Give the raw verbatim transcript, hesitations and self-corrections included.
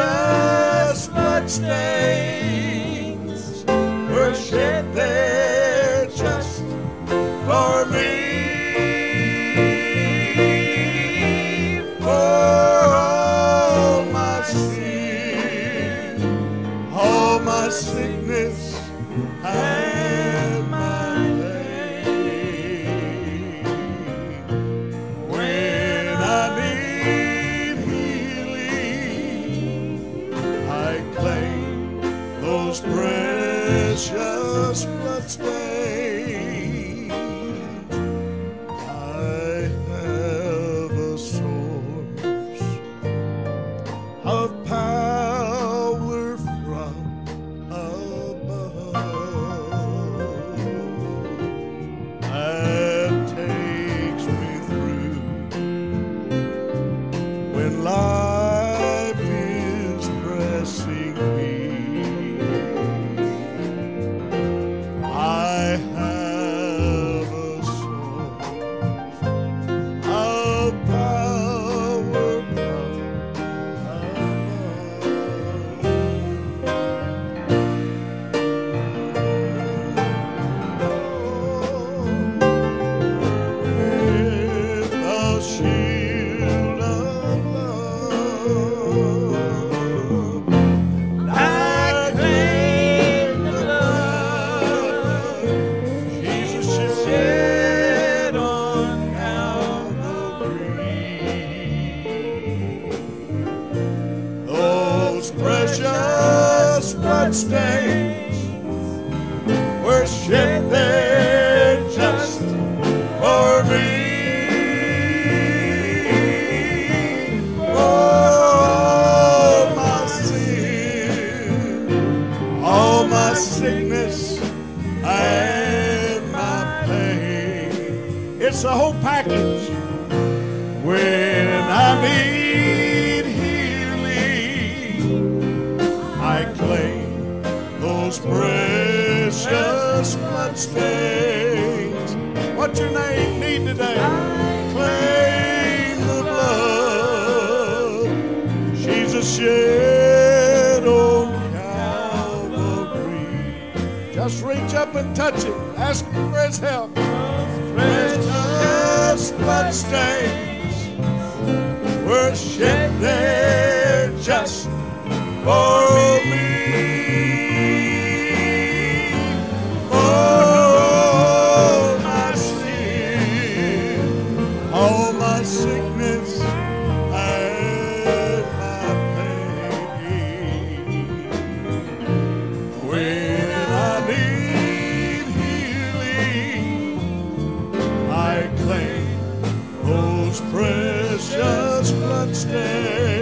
precious bloodstains were shed there just for me. For all my sin, all my sickness, and my pain. When I need healing, I claim those precious bloodstains. I have a source of power from above that takes me through when life is pressing me. I have a source of power from with the shield of love, I claim the blood Jesus shed on Calvary. Those precious bloodstains were shed there just for me. For all my sin, all my sickness, and my pain. It's the whole package. When I need healing, I claim those precious bloodstains. What's your name need today? Claim the blood Jesus shed on Calvary. Just reach up and touch it. Ask him for his help. Precious bloodstains were shed there just for me. For my sin, all my sickness, and my pain. When I need healing, I claim those precious bloodstains.